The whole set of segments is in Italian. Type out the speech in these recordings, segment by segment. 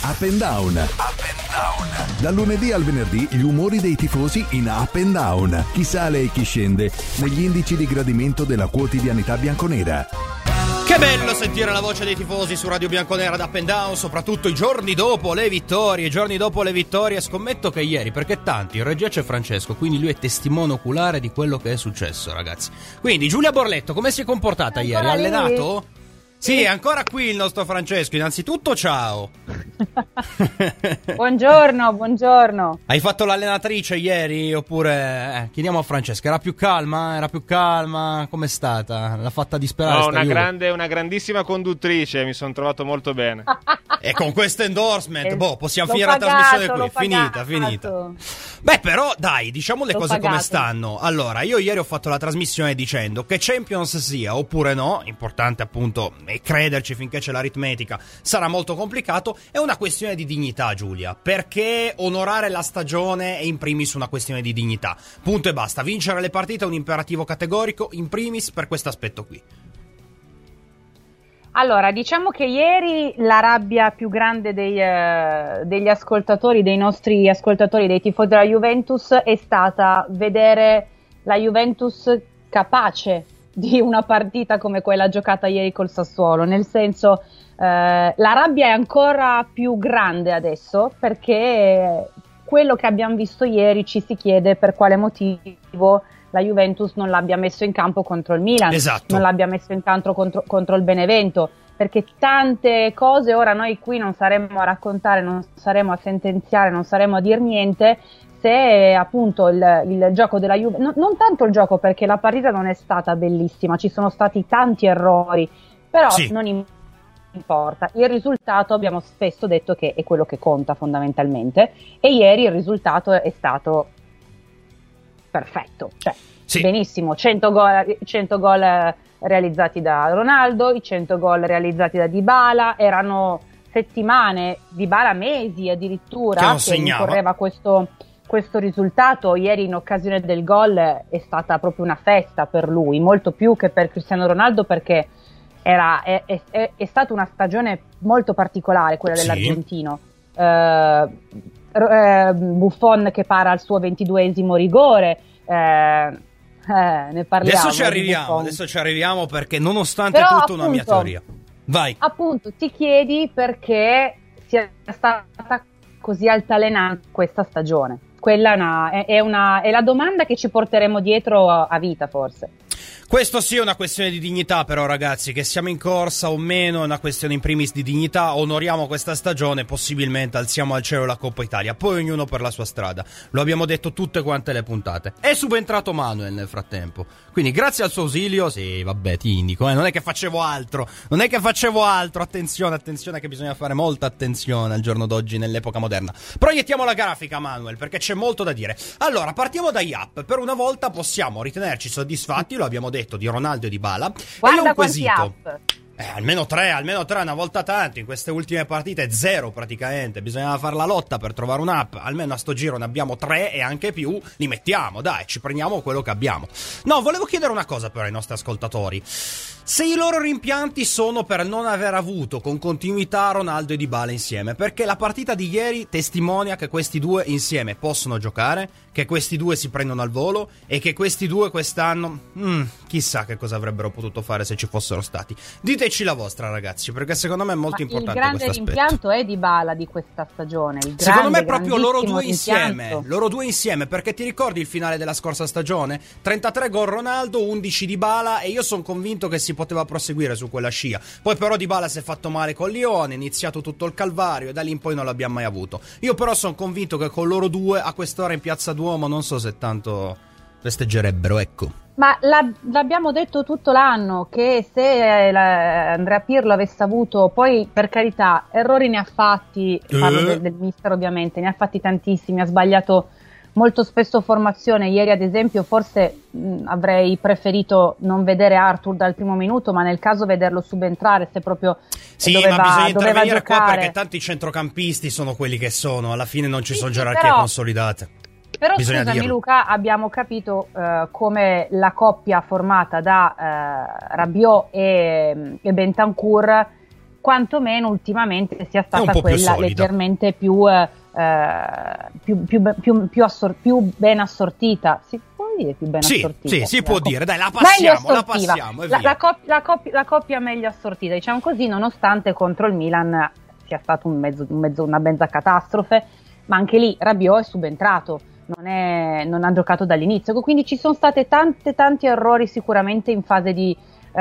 Up and Down. Up and Down. Dal lunedì al venerdì gli umori dei tifosi in Up and Down. Chi sale e chi scende negli indici di gradimento della quotidianità bianconera. Che bello sentire la voce dei tifosi su Radio Bianconera da Up and Down, soprattutto i giorni dopo le vittorie. Scommetto che ieri, perché tanti, in regia c'è Francesco, quindi lui è testimone oculare di quello che è successo, ragazzi. Quindi Giulia Borletto, come si è comportata ieri? Ha allenato? Sì, è ancora qui il nostro Francesco. Innanzitutto ciao. Buongiorno. Hai fatto l'allenatrice ieri oppure chiediamo a Francesca, era più calma? Com'è stata? L'ha fatta disperare? No, una grandissima conduttrice, mi sono trovato molto bene. E con questo endorsement, possiamo finire la trasmissione qui. Finita. Beh, però dai, diciamo le cose come stanno. Allora, io ieri ho fatto la trasmissione dicendo che Champions sia oppure no, importante appunto e crederci finché c'è l'aritmetica, sarà molto complicato. È una questione di dignità, Giulia, perché onorare la stagione è in primis una questione di dignità, punto e basta. Vincere le partite è un imperativo categorico, in primis per questo aspetto qui. Allora, diciamo che ieri la rabbia più grande degli ascoltatori, dei nostri ascoltatori, dei tifosi della Juventus, è stata vedere la Juventus capace di una partita come quella giocata ieri col Sassuolo, nel senso la rabbia è ancora più grande adesso perché quello che abbiamo visto ieri ci si chiede per quale motivo la Juventus non l'abbia messo in campo contro il Milan, esatto. Non l'abbia messo in campo contro il Benevento, perché tante cose ora noi qui non saremo a raccontare, non saremo a sentenziare, non saremo a dir niente se appunto il gioco della Juve, non tanto il gioco perché la partita non è stata bellissima, ci sono stati tanti errori, però sì. Non importa, il risultato abbiamo spesso detto che è quello che conta fondamentalmente e ieri il risultato è stato perfetto, cioè sì. Benissimo, 100 gol realizzati da Ronaldo, i 100 gol realizzati da Dybala, erano settimane, Dybala mesi addirittura che correva questo risultato. Ieri in occasione del gol è stata proprio una festa per lui, molto più che per Cristiano Ronaldo, perché è stata una stagione molto particolare quella dell'argentino. Buffon che para al suo 22esimo rigore, ne parliamo. Adesso ci arriviamo perché nonostante tutto appunto, una mia teoria. Vai. Appunto ti chiedi perché sia stata così altalenante questa stagione. Quella è la domanda che ci porteremo dietro a vita forse. Questo sì è una questione di dignità, però ragazzi, che siamo in corsa o meno è una questione in primis di dignità. Onoriamo questa stagione, possibilmente alziamo al cielo la Coppa Italia, poi ognuno per la sua strada. Lo abbiamo detto tutte quante le puntate. È subentrato Manuel nel frattempo, quindi grazie al suo ausilio, sì vabbè ti indico, non è che facevo altro, attenzione che bisogna fare molta attenzione al giorno d'oggi nell'epoca moderna. Proiettiamo la grafica, Manuel, perché c'è molto da dire. Allora, partiamo dagli up, per una volta possiamo ritenerci soddisfatti, lo abbiamo detto, di Ronaldo e Dybala. Guarda quanti up. Almeno tre, una volta tanto. In queste ultime partite 0 praticamente. Bisognava fare la lotta per trovare un up. Almeno a sto giro ne abbiamo 3 e anche più. Li mettiamo, dai, ci prendiamo quello che abbiamo. No, volevo chiedere una cosa però ai nostri ascoltatori. Se i loro rimpianti sono per non aver avuto con continuità Ronaldo e Dybala insieme, perché la partita di ieri testimonia che questi due insieme possono giocare, che questi due si prendono al volo e che questi due quest'anno chissà che cosa avrebbero potuto fare se ci fossero stati. Diteci la vostra, ragazzi, perché secondo me è molto importante questo aspetto. Il grande rimpianto è Dybala di questa stagione. Secondo me proprio loro due insieme, perché ti ricordi il finale della scorsa stagione? 33 gol Ronaldo, 11 Dybala, e io sono convinto che si poteva proseguire su quella scia. Poi però Dybala si è fatto male con Lione, è iniziato tutto il calvario e da lì in poi non l'abbiamo mai avuto. Io però sono convinto che con loro due a quest'ora in Piazza Duomo non so se tanto festeggerebbero, ecco. Ma l'abbiamo detto tutto l'anno che se Andrea Pirlo avesse avuto, poi per carità errori ne ha fatti, parlo del mister ovviamente, ne ha fatti tantissimi, ha sbagliato molto spesso formazione. Ieri ad esempio forse avrei preferito non vedere Arthur dal primo minuto, ma nel caso vederlo subentrare se proprio sì, ma bisogna intervenire qua perché tanti centrocampisti sono quelli che sono, alla fine non ci sono gerarchie consolidate. Però scusami Luca, abbiamo capito come la coppia formata da Rabiot e Bentancur quantomeno ultimamente sia stata quella solida, leggermente più ben assortita. Si può dire più ben assortita? Sì, si può dire, dai, la passiamo e via. La coppia meglio assortita, diciamo così, nonostante contro il Milan sia stato una mezza catastrofe, ma anche lì Rabiot è subentrato, non ha giocato dall'inizio, quindi ci sono state tanti errori sicuramente in fase di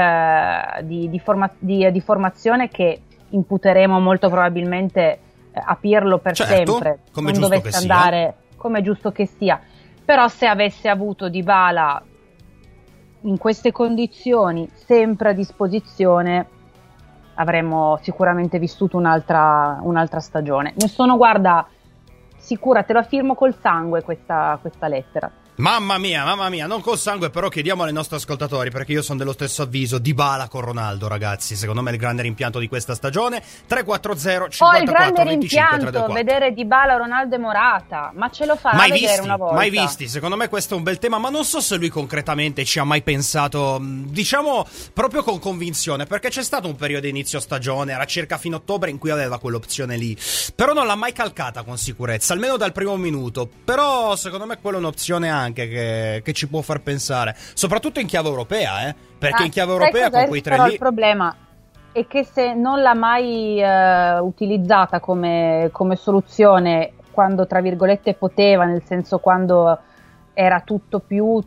formazione che imputeremo molto probabilmente a Pirlo per sempre, come non dovesse andare come è giusto che sia. Però se avesse avuto Dybala in queste condizioni sempre a disposizione, avremmo sicuramente vissuto un'altra stagione. Ne sono, guarda, sicura, te la firmo col sangue questa lettera. Mamma mia, non col sangue, però chiediamo ai nostri ascoltatori, perché io sono dello stesso avviso. Dybala con Ronaldo, ragazzi, secondo me è il grande rimpianto di questa stagione. 340 54 il grande 25 rimpianto 324. Vedere Dybala, Ronaldo e Morata, ma ce lo farà vedere una volta? Mai visti, secondo me questo è un bel tema, ma non so se lui concretamente ci ha mai pensato, diciamo proprio con convinzione, perché c'è stato un periodo inizio stagione, era circa fino a ottobre, in cui aveva quell'opzione lì, però non l'ha mai calcata con sicurezza, almeno dal primo minuto. Però secondo me quella è un'opzione anche che ci può far pensare, soprattutto in chiave europea, perché in chiave europea con quei tre lì. Il problema è che se non l'ha mai utilizzata come soluzione quando tra virgolette poteva, nel senso quando era tutto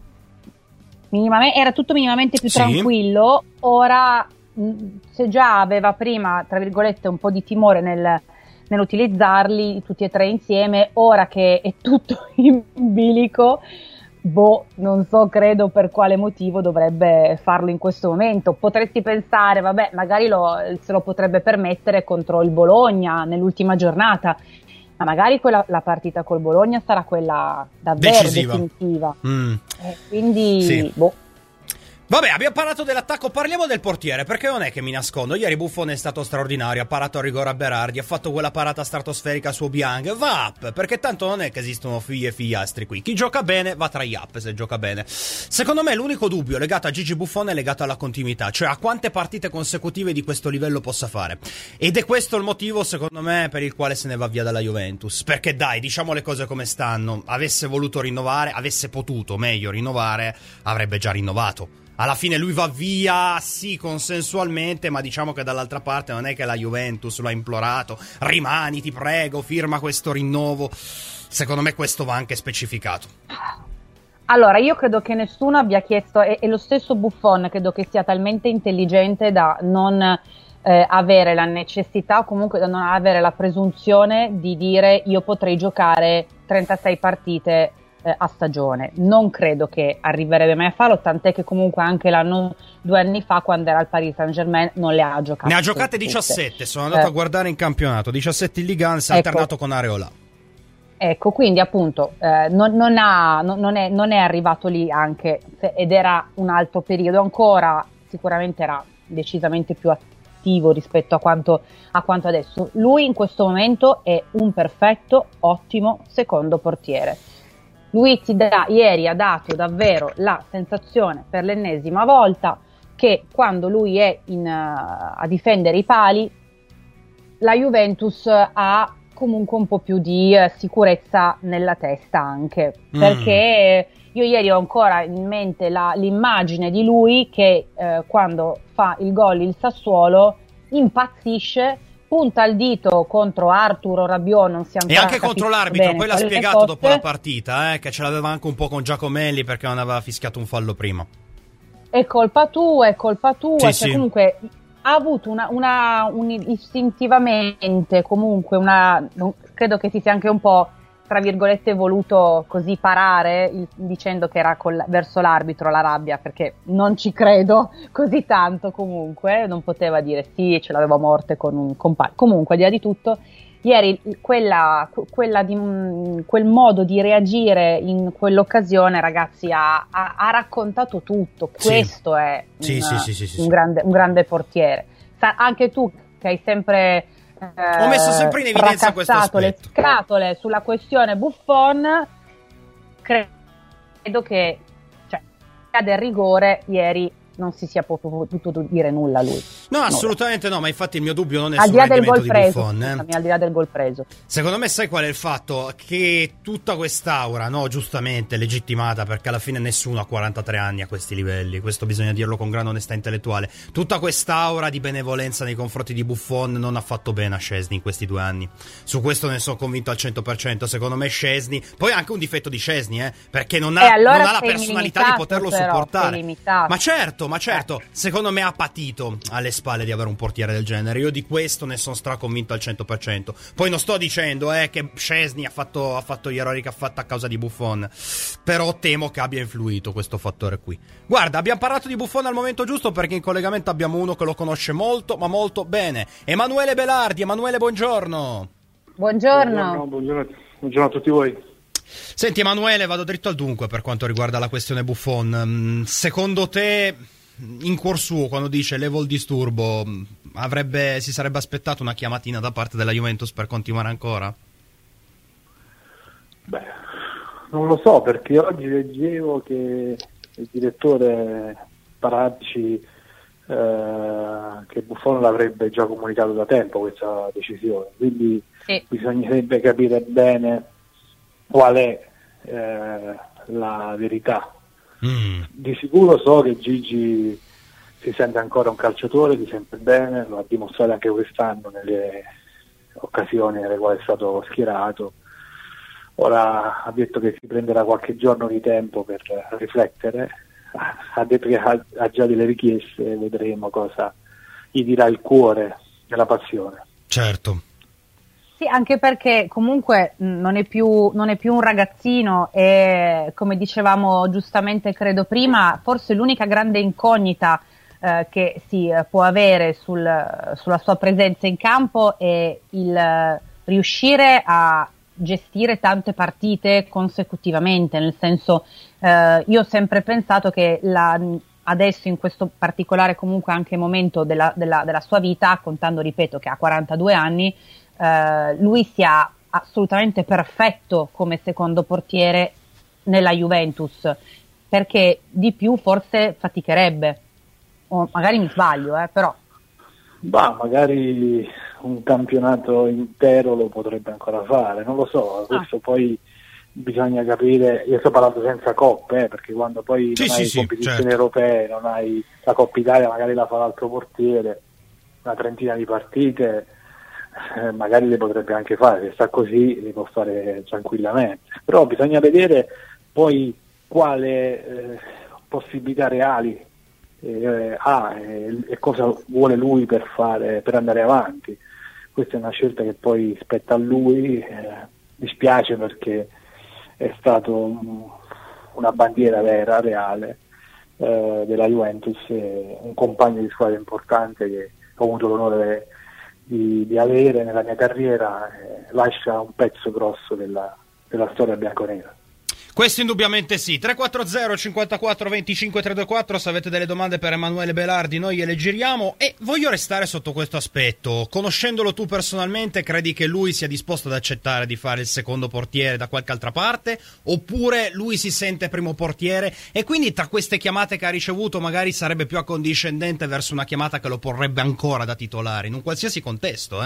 minimamente più tranquillo, ora se già aveva prima tra virgolette un po' di timore nell'utilizzarli tutti e tre insieme, ora che è tutto in bilico, non so, credo per quale motivo dovrebbe farlo in questo momento. Potresti pensare, vabbè, magari se lo potrebbe permettere contro il Bologna nell'ultima giornata, ma magari la partita col Bologna sarà quella davvero definitiva. Quindi, sì. Vabbè, abbiamo parlato dell'attacco, parliamo del portiere, perché non è che mi nascondo. Ieri Buffon è stato straordinario, ha parato a rigore a Berardi, ha fatto quella parata stratosferica su Obiang. Va up, perché tanto non è che esistono figli e figliastri qui. Chi gioca bene va tra gli up, se gioca bene. Secondo me l'unico dubbio legato a Gigi Buffon è legato alla continuità, cioè a quante partite consecutive di questo livello possa fare. Ed è questo il motivo, secondo me, per il quale se ne va via dalla Juventus. Perché dai, diciamo le cose come stanno, avesse voluto rinnovare, avesse potuto meglio rinnovare, avrebbe già rinnovato. Alla fine lui va via, sì, consensualmente, ma diciamo che dall'altra parte non è che la Juventus lo ha implorato. Rimani, ti prego, firma questo rinnovo. Secondo me questo va anche specificato. Allora, io credo che nessuno abbia chiesto, e lo stesso Buffon credo che sia talmente intelligente da non avere la necessità, o comunque da non avere la presunzione di dire io potrei giocare 36 partite a stagione. Non credo che arriverebbe mai a farlo, tant'è che comunque anche 2 anni fa, quando era al Paris Saint-Germain, non le ha giocate. Ne ha giocate 17, sono andato a guardare in campionato, 17 in Ligue 1, alternato con Areola. Ecco, quindi appunto non è arrivato lì anche, ed era un altro periodo ancora, sicuramente era decisamente più attivo rispetto a quanto adesso. Lui in questo momento è un perfetto, ottimo secondo portiere. Lui ieri ha dato davvero la sensazione per l'ennesima volta che quando lui è a difendere i pali, la Juventus ha comunque un po' più di sicurezza nella testa anche, perché io ieri ho ancora in mente l'immagine di lui che quando fa il gol il Sassuolo impazzisce, punta il dito contro Arturo Rabiot, non si è ancora e anche contro l'arbitro, poi l'ha spiegato dopo la partita, che ce l'aveva anche un po' con Giacomelli perché non aveva fischiato un fallo prima. È colpa tua, sì, cioè comunque ha avuto istintivamente comunque credo che si sia anche un po' tra virgolette voluto così parare dicendo che era verso l'arbitro la rabbia, perché non ci credo così tanto. Comunque non poteva dire sì, ce l'avevo a morte con un compagno. Comunque al di là di tutto, ieri quel modo di reagire in quell'occasione, ragazzi, ha raccontato tutto. Questo è un grande portiere. Anche tu che hai sempre ho messo sempre in evidenza questo aspetto, le scatole sulla questione Buffon, credo che del rigore ieri non si sia potuto dire nulla a lui. No, assolutamente no, ma infatti il mio dubbio non è al sul di là del rendimento gol di preso, Buffon. scusami, al di là del gol preso. Secondo me sai qual è il fatto? Che tutta quest'aura, no, giustamente legittimata, perché alla fine nessuno ha 43 anni a questi livelli, questo bisogna dirlo con grande onestà intellettuale, tutta quest'aura di benevolenza nei confronti di Buffon non ha fatto bene a Szczęsny in questi 2 anni. Su questo ne sono convinto al 100%. Secondo me Szczęsny, poi anche un difetto di Szczęsny, perché non ha, allora non ha la personalità di poterlo supportare. Ma certo, secondo me ha patito alle spalle di avere un portiere del genere. Io di questo ne sono straconvinto al 100%. Poi non sto dicendo che Szczęsny ha fatto gli errori che ha fatto a causa di Buffon, però temo che abbia influito questo fattore qui. Guarda, abbiamo parlato di Buffon al momento giusto perché in collegamento abbiamo uno che lo conosce molto, ma molto bene. Emanuele Belardi. Emanuele, buongiorno. Buongiorno a tutti voi. Senti Emanuele, vado dritto al dunque per quanto riguarda la questione Buffon. Secondo te, in cuor suo, quando dice levo il disturbo, si sarebbe aspettato una chiamatina da parte della Juventus per continuare ancora? Beh, non lo so, perché oggi leggevo che il direttore Paratici che Buffon l'avrebbe già comunicato da tempo questa decisione, quindi bisognerebbe capire bene qual è la verità. Di sicuro so che Gigi si sente ancora un calciatore, si sente bene, lo ha dimostrato anche quest'anno nelle occasioni nelle quali è stato schierato. Ora ha detto che si prenderà qualche giorno di tempo per riflettere, ha detto che ha già delle richieste, vedremo cosa gli dirà il cuore e la passione. Certo. Sì, anche perché comunque non è più un ragazzino e, come dicevamo giustamente credo prima, forse l'unica grande incognita che si può avere sulla sua presenza in campo è il riuscire a gestire tante partite consecutivamente, nel senso io ho sempre pensato che adesso in questo particolare comunque anche momento della sua vita, contando ripeto che ha 42 anni, lui sia assolutamente perfetto come secondo portiere nella Juventus, perché di più forse faticherebbe, o magari mi sbaglio, però magari un campionato intero lo potrebbe ancora fare, non lo so, questo poi bisogna capire. Io sto parlando senza coppe, perché quando poi non hai competizioni europee, non hai la Coppa Italia, magari la fa l'altro portiere, una trentina di partite, magari le potrebbe anche fare, se sta così le può fare tranquillamente, però bisogna vedere poi quale possibilità reali ha e cosa vuole lui per andare avanti. Questa è una scelta che poi spetta a lui, dispiace perché è stato una bandiera vera, reale della Juventus, un compagno di squadra importante che ho avuto l'onore di avere nella mia carriera, lascia un pezzo grosso della storia bianconera. Questo indubbiamente sì. 340 54 25 324, se avete delle domande per Emanuele Belardi noi gliele giriamo, e voglio restare sotto questo aspetto. Conoscendolo tu personalmente, credi che lui sia disposto ad accettare di fare il secondo portiere da qualche altra parte, oppure lui si sente primo portiere e quindi tra queste chiamate che ha ricevuto magari sarebbe più accondiscendente verso una chiamata che lo porrebbe ancora da titolare in un qualsiasi contesto?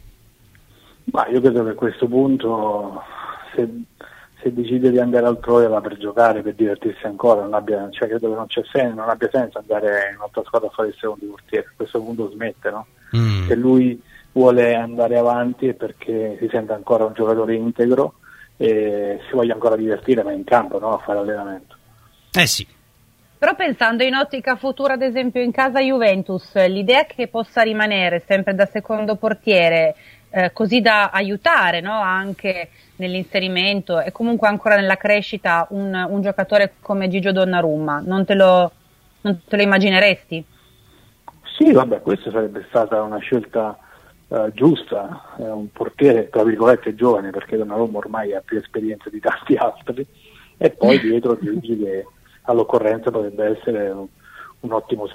Ma io credo che a questo punto se decide di andare altrove va per giocare, per divertirsi ancora, credo che non abbia senso andare in un'altra squadra a fare il secondo portiere. A questo punto smette, no? Se lui vuole andare avanti è perché si sente ancora un giocatore integro e si voglia ancora divertire, ma in campo, no? A fare allenamento. Sì. Però pensando in ottica futura, ad esempio in casa Juventus, l'idea che possa rimanere sempre da secondo portiere, così da aiutare, no? Anche nell'inserimento e comunque ancora nella crescita un giocatore come Gigio Donnarumma, non te lo immagineresti? Sì, vabbè, questa sarebbe stata una scelta giusta, un portiere tra virgolette giovane, perché Donnarumma ormai ha più esperienza di tanti altri, e poi dietro Gigi che all'occorrenza potrebbe essere un ottimo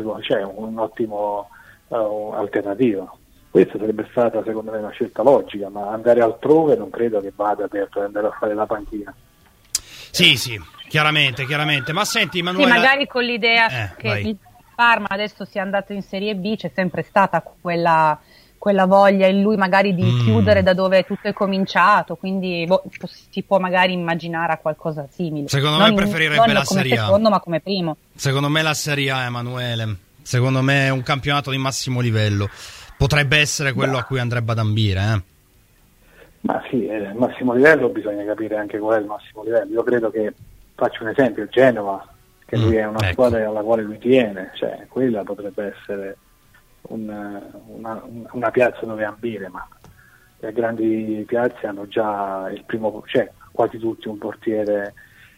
alternativo. Questa sarebbe stata secondo me una scelta logica, ma andare altrove non credo che vada per andare a fare la panchina. Sì, chiaramente. Ma senti, Emanuele, sì, magari con l'idea che Parma, adesso sia andato in Serie B, c'è sempre stata quella voglia in lui magari di chiudere da dove tutto è cominciato, quindi si può magari immaginare a qualcosa simile. Secondo me preferirebbe la Serie A. Secondo, ma come primo. Secondo me la Serie A, Emanuele. Secondo me è un campionato di massimo livello. Potrebbe essere quello a cui andrebbe ad ambire, Ma sì, il massimo livello bisogna capire anche qual è il massimo livello. Io credo che, faccio un esempio, il Genova, che lui è una squadra alla quale lui tiene, cioè quella potrebbe essere una piazza dove ambire, ma le grandi piazze hanno già il primo, cioè quasi tutti un portiere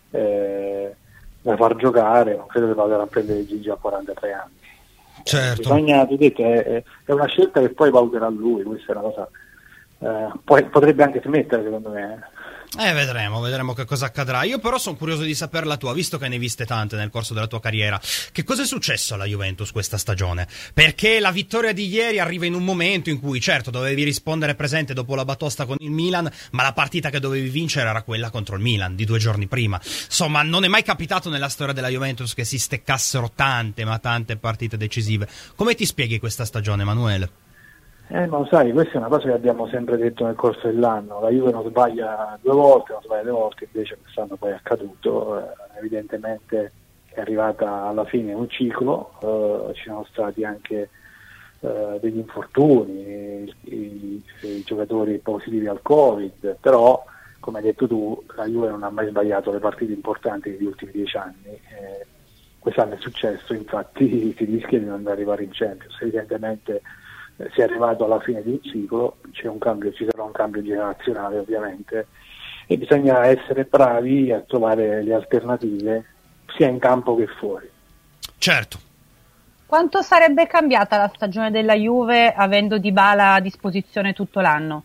da far giocare. Non credo che vadano a prendere Gigi a 43 anni. Certo. Bisogna, tu detto, è una scelta che poi valuterà lui, questa è una cosa. Poi potrebbe anche smettere, secondo me. Vedremo che cosa accadrà. Io però sono curioso di sapere la tua, visto che ne hai viste tante nel corso della tua carriera. Che cosa è successo alla Juventus questa stagione? Perché la vittoria di ieri arriva in un momento in cui, certo, dovevi rispondere presente dopo la batosta con il Milan, ma la partita che dovevi vincere era quella contro il Milan di 2 giorni prima. Insomma, non è mai capitato nella storia della Juventus che si steccassero tante partite decisive. Come ti spieghi questa stagione, Emanuele? Ma lo sai, questa è una cosa che abbiamo sempre detto nel corso dell'anno. La Juve non sbaglia 2 volte, non sbaglia 2 volte, invece quest'anno poi è accaduto. Evidentemente è arrivata alla fine un ciclo, ci sono stati anche degli infortuni, i giocatori positivi al Covid, però come hai detto tu, la Juve non ha mai sbagliato le partite importanti negli ultimi 10 anni. Quest'anno è successo, infatti si rischia di non arrivare in Champions. Evidentemente si è arrivato alla fine di un ciclo, ci sarà un cambio generazionale ovviamente, e bisogna essere bravi a trovare le alternative sia in campo che fuori. Certo. Quanto sarebbe cambiata la stagione della Juve avendo Dybala a disposizione tutto l'anno?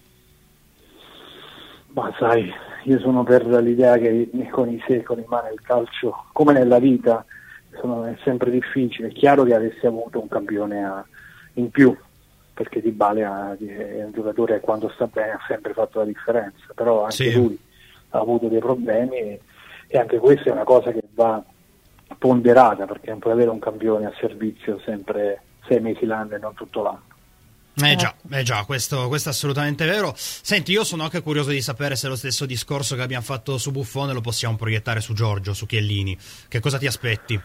Ma sai, io sono per l'idea che con i se, con i ma nel calcio, come nella vita, è sempre difficile. È chiaro che avessi avuto un campione in più, perché Dybala è un giocatore che quando sta bene ha sempre fatto la differenza, però anche lui ha avuto dei problemi e anche questa è una cosa che va ponderata, perché non puoi avere un campione a servizio sempre 6 mesi l'anno e non tutto l'anno. Già, questo è assolutamente vero. Senti, io sono anche curioso di sapere se lo stesso discorso che abbiamo fatto su Buffone lo possiamo proiettare su Giorgio, su Chiellini. Che cosa ti aspetti?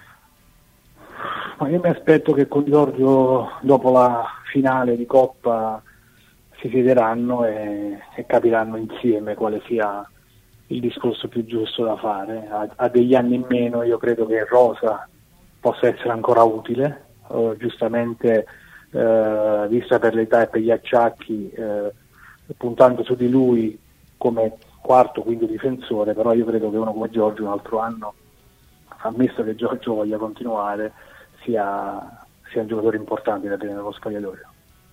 Ma io mi aspetto che con Giorgio dopo la finale di Coppa si siederanno e capiranno insieme quale sia il discorso più giusto da fare. A degli anni in meno io credo che Rosa possa essere ancora utile, giustamente vista per l'età e per gli acciacchi, puntando su di lui come quarto, quinto difensore, però io credo che uno come Giorgio un altro anno, ammesso che Giorgio voglia continuare, sia un giocatore importante da tenere nello spogliatoio.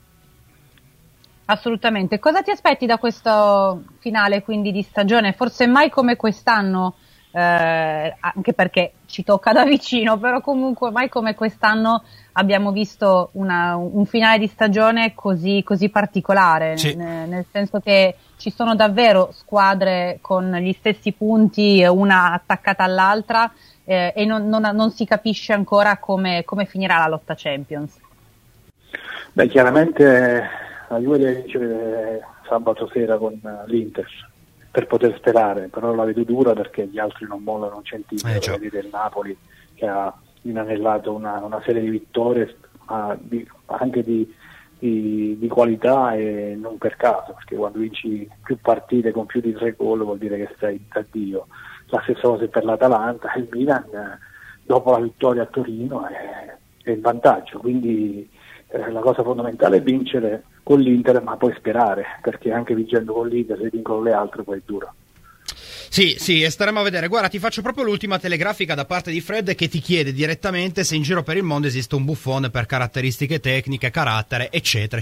Assolutamente. Cosa ti aspetti da questo finale quindi di stagione? Forse mai come quest'anno, anche perché ci tocca da vicino, però comunque mai come quest'anno abbiamo visto un finale di stagione così particolare, sì. Nel senso che ci sono davvero squadre con gli stessi punti, una attaccata all'altra, e non si capisce ancora come finirà la lotta Champions. Beh, chiaramente la Juve deve vincere sabato sera con l'Inter per poter sperare, però la vedo dura perché gli altri non mollano un centimetro. Vedete il Napoli che ha inanellato una serie di vittorie anche di qualità, e non per caso, perché quando vinci più partite con più di 3 gol vuol dire che stai addio. La stessa cosa per l'Atalanta, il Milan dopo la vittoria a Torino è in vantaggio, quindi la cosa fondamentale è vincere con l'Inter, ma poi sperare, perché anche vincendo con l'Inter, se vincono le altre poi è dura. Sì, e staremo a vedere. Guarda, ti faccio proprio l'ultima telegrafica da parte di Fred, che ti chiede direttamente se in giro per il mondo esiste un Buffone per caratteristiche tecniche, carattere, eccetera.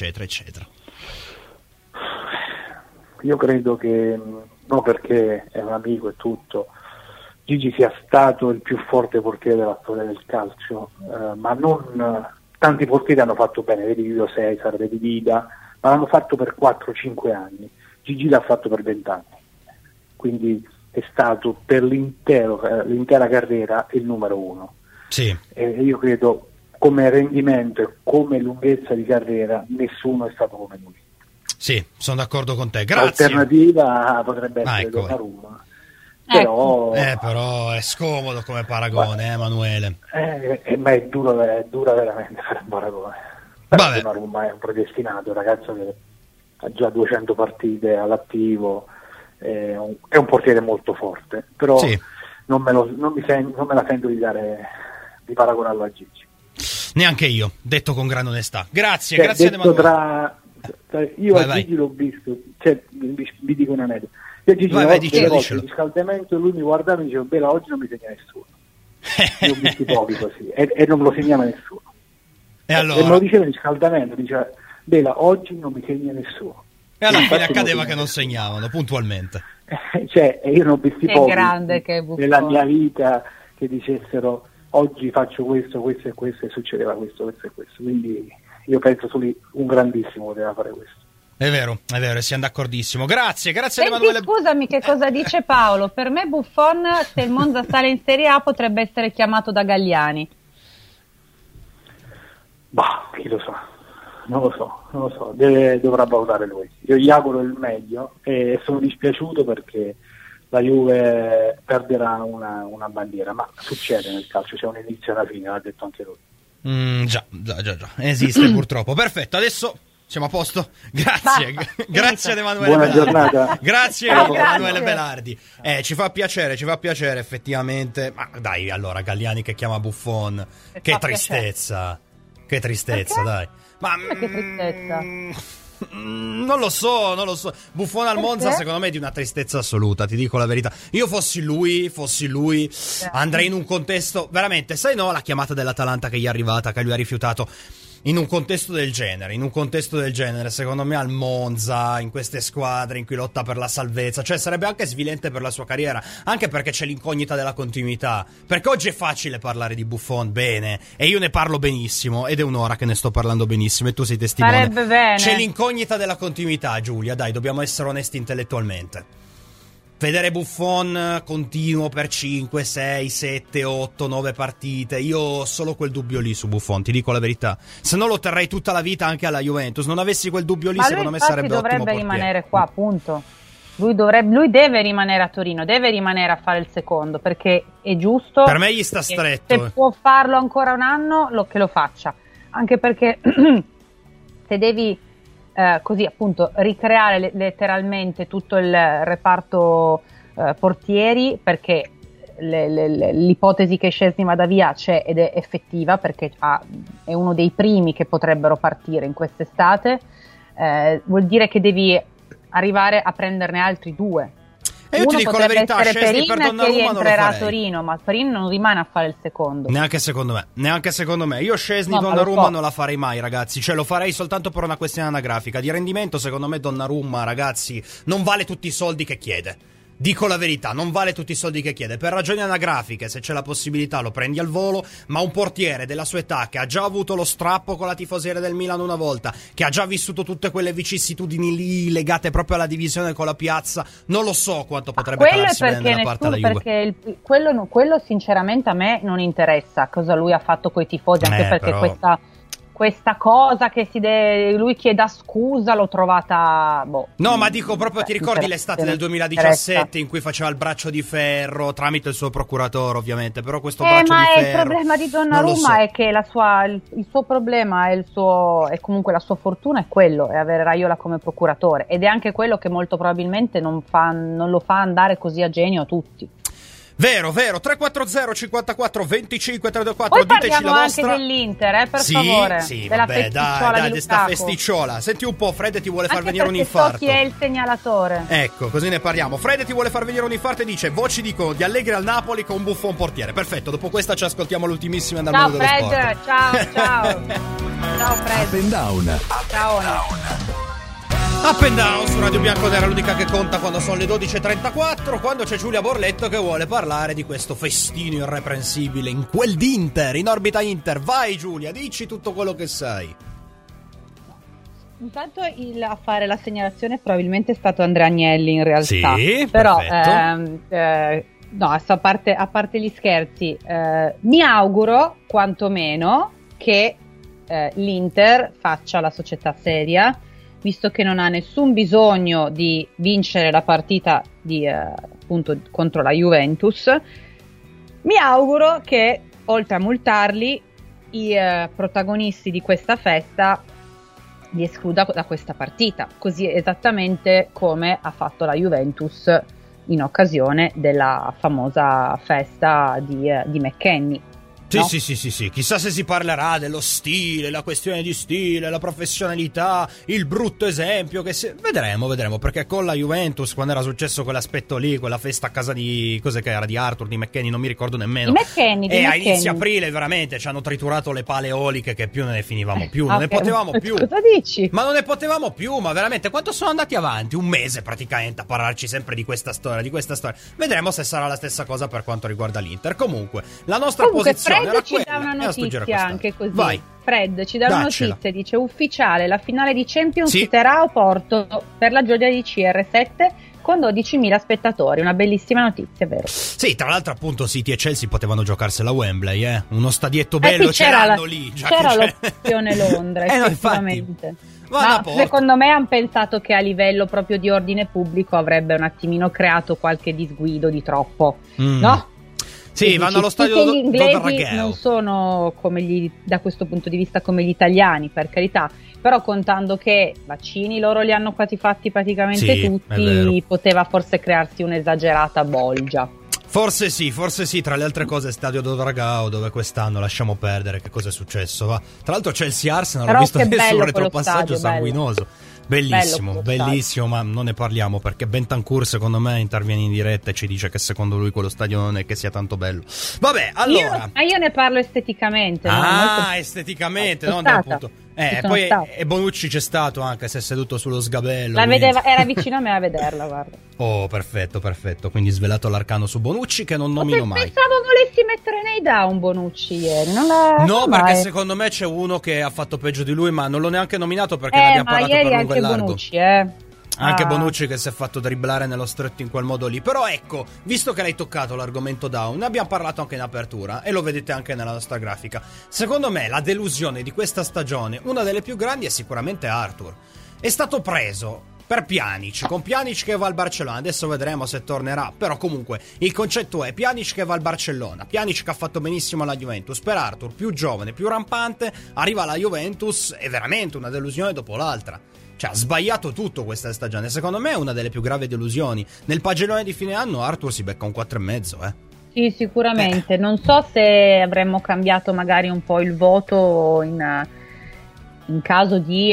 Io credo che, no, perché è un amico e tutto, Gigi sia stato il più forte portiere della storia del calcio, ma non tanti portieri hanno fatto bene, vedi Julio Cesar, vedi Vida, ma l'hanno fatto per 4-5 anni. Gigi l'ha fatto per 20 anni, quindi è stato per l'intera carriera il numero 1. Sì. E io credo come rendimento e come lunghezza di carriera nessuno è stato come lui. Sì, sono d'accordo con te, grazie. L'alternativa potrebbe essere Donnarumma. Però è scomodo come paragone, Emanuele. Ma è dura veramente fare un paragone. Donnarumma è un predestinato, un ragazzo che ha già 200 partite all'attivo, è un portiere molto forte, però non me la sento di paragonarlo a Gigi. Neanche io, detto con grande onestà. Grazie ad Emanuele. Io a Gigi l'ho visto, vi dico un aneddoto. Io Gigi di riscaldamento, lui mi guardava e mi diceva: Bela, oggi non mi segna nessuno. Io ho visti pochi così e non me lo segnava nessuno. E me lo diceva in riscaldamento, diceva: Bela, oggi non mi segna nessuno. E alla fine accadeva che non segnavano puntualmente. Io non ho visti pochi nella mia vita che dicessero: oggi faccio questo e questo, e succedeva questo e questo. Quindi io penso solo un grandissimo poteva fare questo. È vero, e siamo d'accordissimo. Grazie ad Emanuele. Scusami, che cosa dice Paolo? Per me Buffon, se il Monza sale in Serie A, potrebbe essere chiamato da Galliani. Chi lo sa. Non lo so, dovrà valutare lui. Io gli auguro il meglio e sono dispiaciuto perché la Juve perderà una bandiera, ma succede nel calcio, c'è un inizio e una fine, l'ha detto anche lui. Già, esiste purtroppo. Perfetto, adesso siamo a posto. Grazie ad Emanuele Buona Belardi. Giornata. Grazie a Emanuele Belardi. Ci fa piacere effettivamente. Ma dai, allora Galliani che chiama Buffon, che tristezza. Che tristezza, dai. Ma che tristezza. Non lo so. Buffon al Monza secondo me è di una tristezza assoluta, ti dico la verità. Io fossi lui andrei in un contesto veramente, sai, no, la chiamata dell'Atalanta che gli è arrivata, che lui ha rifiutato. In un contesto del genere, secondo me al Monza, in queste squadre in cui lotta per la salvezza, cioè sarebbe anche svilente per la sua carriera, anche perché c'è l'incognita della continuità, perché oggi è facile parlare di Buffon bene, e io ne parlo benissimo, ed è un'ora che ne sto parlando benissimo, e tu sei testimone. Sarebbe bene. C'è l'incognita della continuità, Giulia, dai, dobbiamo essere onesti intellettualmente. Vedere Buffon continuo per 5, 6, 7, 8, 9 partite, io ho solo quel dubbio lì su Buffon, ti dico la verità. Se no lo terrei tutta la vita anche alla Juventus. Non avessi quel dubbio lì, ma secondo me sarebbe ottimo portiere. Dovrebbe rimanere qua, appunto. Lui deve rimanere a Torino, deve rimanere a fare il secondo, perché è giusto. Per me gli sta stretto. Se può farlo ancora un anno, che lo faccia. Anche perché se devi così appunto ricreare letteralmente tutto il reparto portieri, perché l'ipotesi che Szczęsny vada via c'è ed è effettiva, perché è uno dei primi che potrebbero partire in quest'estate, vuol dire che devi arrivare a prenderne altri due. E io ti dico la verità, Szczęsny per Donnarumma che rientrerà non a Torino, ma Perin non rimane a fare il secondo. Neanche secondo me. Io Szczęsny Donnarumma non la farei mai, ragazzi. Cioè lo farei soltanto per una questione anagrafica. Di rendimento, secondo me Donnarumma, ragazzi, non vale tutti i soldi che chiede. Dico la verità, non vale tutti i soldi che chiede. Per ragioni anagrafiche, se c'è la possibilità lo prendi al volo, ma un portiere della sua età, che ha già avuto lo strappo con la tifoseria del Milan una volta, che ha già vissuto tutte quelle vicissitudini lì legate proprio alla divisione con la piazza, non lo so quanto potrebbe calarsi bene nella parte alla Juve. Perché quello sinceramente a me non interessa cosa lui ha fatto coi tifosi, anche perché però questa cosa che lui chieda scusa l'ho trovata no, ma dico proprio, ti ricordi l'estate del 2017 in cui faceva il braccio di ferro tramite il suo procuratore, ovviamente, però questo braccio di ferro, il problema di Donnarumma è che il suo problema è comunque la sua fortuna è quello, è avere Raiola come procuratore, ed è anche quello che molto probabilmente non lo fa andare così a genio a tutti. Vero, 340 54 25 324. Poi diteci la vostra. Anche dell'Inter, per favore. Sì, vabbè, dai, di sta festicciola. Senti un po', Fred ti vuole far venire un infarto. So chi è il segnalatore. Ecco, così ne parliamo. Fred ti vuole far venire un infarto e dice: voci dicono di Allegri al Napoli con Buffon portiere. Perfetto, dopo questa ci ascoltiamo l'ultimissima e andiamo dello sport. Ciao Fred, ciao Fred. Up and down. Ciao. Up and down su Radio Bianconera, l'unica che conta quando sono le 12.34, quando c'è Giulia Borletto che vuole parlare di questo festino irreprensibile in quel d'Inter, in orbita Inter. Vai Giulia, dici tutto quello che sai. Intanto a fare la segnalazione probabilmente è stato Andrea Agnelli in realtà. Sì, però no, a parte gli scherzi, mi auguro quantomeno che l'Inter faccia la società seria, visto che non ha nessun bisogno di vincere la partita appunto contro la Juventus. Mi auguro che, oltre a multarli, i protagonisti di questa festa li escluda da questa partita, così esattamente come ha fatto la Juventus in occasione della famosa festa di McKennie. Sì, no? sì. Chissà se si parlerà dello stile, la questione di stile, la professionalità, il brutto esempio Vedremo, perché con la Juventus, quando era successo quell'aspetto lì, quella festa a casa di... cos'è che era? Di Arthur, di McKennie, non mi ricordo nemmeno. E a inizio aprile veramente ci hanno triturato le pale eoliche che più non ne finivamo più, non okay. ne potevamo più. Cosa dici? Ma non ne potevamo più, ma veramente, quanto sono andati avanti? Un mese praticamente a parlarci sempre di questa storia. Vedremo se sarà la stessa cosa per quanto riguarda l'Inter. Comunque, la nostra posizione... Fred ci dà una notizia anche così. Vai. Fred ci dà una notizia, dice: ufficiale, la finale di Champions sì. si terrà a Porto per la gioia di CR7 con 12.000 spettatori. Una bellissima notizia, vero? Sì, tra l'altro appunto City e Chelsea potevano giocarsela a Wembley, uno stadietto bello sì, lì. Già c'era che l'opzione Londra, effettivamente. Ma secondo me hanno pensato che a livello proprio di ordine pubblico avrebbe un attimino creato qualche disguido di troppo, no? Sì, vanno allo stadio gli inglesi non sono da questo punto di vista come gli italiani, per carità, però contando che vaccini loro li hanno quasi fatti praticamente tutti, poteva forse crearsi un'esagerata bolgia. Forse sì, tra le altre cose stadio do Dragao, dove quest'anno lasciamo perdere che cosa è successo, va. Tra l'altro Chelsea-Arsenal, l'ho visto sul retropassaggio sanguinoso. Bellissimo, ma non ne parliamo perché Bentancur secondo me interviene in diretta e ci dice che secondo lui quello stadio non è che sia tanto bello. Vabbè, allora. Io ne parlo esteticamente. Esteticamente, non appunto. Poi e Bonucci c'è stato anche, si è seduto sullo sgabello. Era vicino a me a vederla, guarda. Oh, perfetto. Quindi svelato l'arcano su Bonucci che non nomino mai. Pensavo volessi mettere nei down Bonucci ieri. No, perché secondo me c'è uno che ha fatto peggio di lui, ma non l'ho neanche nominato perché ne abbiamo parlato per lungo e largo. Bonucci, Anche Bonucci che si è fatto dribblare nello stretto in quel modo lì. Però ecco, visto che l'hai toccato l'argomento down, ne abbiamo parlato anche in apertura e lo vedete anche nella nostra grafica. Secondo me la delusione di questa stagione, una delle più grandi, è sicuramente Arthur. È stato preso per Pjanic, con Pjanic che va al Barcellona. Adesso vedremo se tornerà, però comunque il concetto è Pjanic che va al Barcellona, Pjanic che ha fatto benissimo alla Juventus. Per Arthur, più giovane, più rampante, arriva alla Juventus, è veramente una delusione dopo l'altra. Cioè, ha sbagliato tutto questa stagione. Secondo me è una delle più gravi delusioni. Nel pagellone di fine anno Arthur si becca un 4,5, Sì, sicuramente. Non so se avremmo cambiato magari un po' il voto in caso di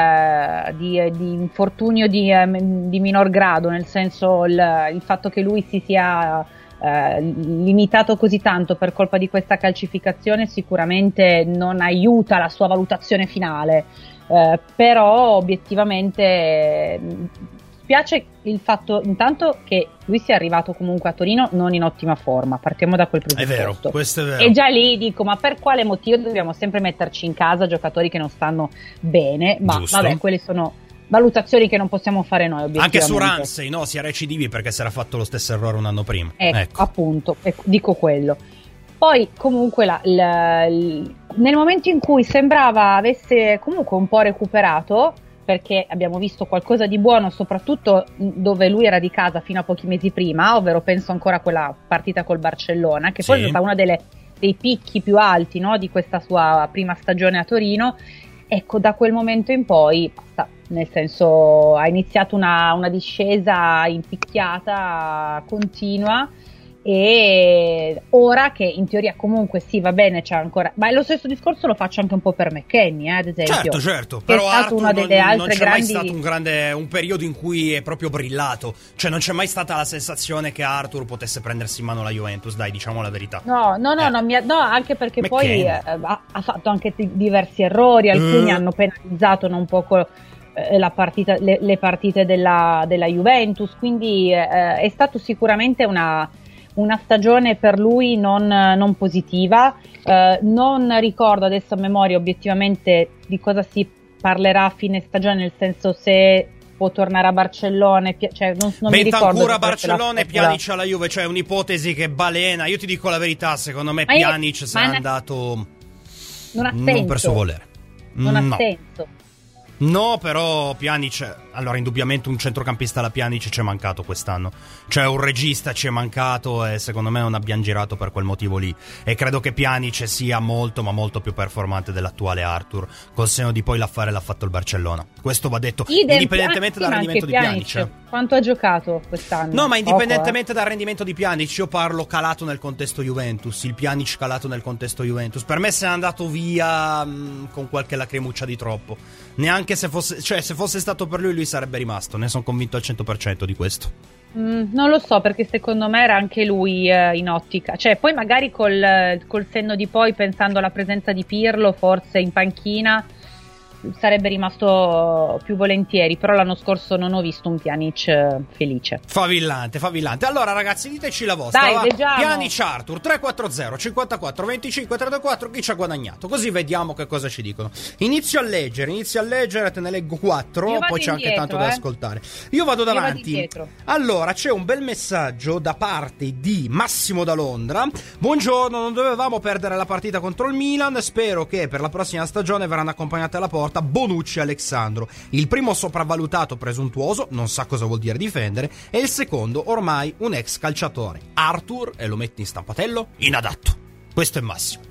infortunio di minor grado, nel senso il fatto che lui si sia limitato così tanto per colpa di questa calcificazione sicuramente non aiuta la sua valutazione finale. Però obiettivamente spiace il fatto intanto che lui sia arrivato comunque a Torino non in ottima forma, partiamo da quel presupposto. È vero, questo è vero. E già lì dico, ma per quale motivo dobbiamo sempre metterci in casa giocatori che non stanno bene? Ma giusto. Vabbè, quelle sono valutazioni che non possiamo fare noi obiettivamente. Anche su Ramsey, no? Si è recidivi perché si era fatto lo stesso errore un anno prima. Ecco. Appunto, dico quello. Poi comunque nel momento in cui sembrava avesse comunque un po' recuperato, perché abbiamo visto qualcosa di buono soprattutto dove lui era di casa fino a pochi mesi prima, ovvero penso ancora a quella partita col Barcellona, che poi è stata una dei picchi più alti, no, di questa sua prima stagione a Torino. Ecco, da quel momento in poi basta, nel senso ha iniziato una discesa impicchiata continua. E ora che in teoria comunque sì, va bene, c'è ancora, ma lo stesso discorso lo faccio anche un po' per McKennie, ad esempio. Certo, però Arthur una delle non c'è mai stato un periodo in cui è proprio brillato, cioè non c'è mai stata la sensazione che Arthur potesse prendersi in mano la Juventus, dai, diciamo la verità. No, anche perché McKennie poi ha fatto anche diversi errori, alcuni hanno penalizzato un poco le partite della Juventus, quindi è stato sicuramente una stagione per lui non positiva. Non ricordo adesso a memoria obiettivamente di cosa si parlerà a fine stagione, nel senso se può tornare a Barcellona, cioè non mi ricordo. Bentancur a Barcellona e Pjanic alla Juve, cioè un'ipotesi che balena. Io ti dico la verità, secondo me Pjanic se n'è andato. Non ha senso. Non per suo volere. Non ha senso. No, però Pjanic, allora indubbiamente un centrocampista alla Pjanic ci è mancato quest'anno. Cioè un regista ci è mancato e secondo me non abbiamo girato per quel motivo lì. E credo che Pjanic sia molto ma molto più performante dell'attuale Arthur. Col senno di poi l'affare l'ha fatto il Barcellona. Questo va detto indipendentemente dal rendimento di Pjanic. Quanto ha giocato quest'anno? No, ma indipendentemente dal rendimento di Pjanic, io parlo calato nel contesto Juventus. Il Pjanic calato nel contesto Juventus. Per me se n'è andato via con qualche lacrimuccia di troppo. Neanche se fosse stato per lui sarebbe rimasto. Ne sono convinto al 100% di questo. Non lo so, perché secondo me era anche lui in ottica. Cioè, poi magari col senno di poi, pensando alla presenza di Pirlo, forse in panchina sarebbe rimasto più volentieri, però l'anno scorso non ho visto un Pjanic felice. Favillante. Allora ragazzi, diteci la vostra. Dai, leggiamo. Pjanic Arthur 340 54 25 34, chi ci ha guadagnato? Così vediamo che cosa ci dicono. Inizio a leggere, te ne leggo 4, poi c'è anche tanto da ascoltare. Io vado davanti. Allora, c'è un bel messaggio da parte di Massimo da Londra. Buongiorno, non dovevamo perdere la partita contro il Milan, spero che per la prossima stagione verranno accompagnate alla porta Bonucci e Alexandro. Il primo sopravvalutato presuntuoso, non sa cosa vuol dire difendere, e il secondo ormai un ex calciatore. Arthur, e lo metti in stampatello, inadatto. Questo è Massimo.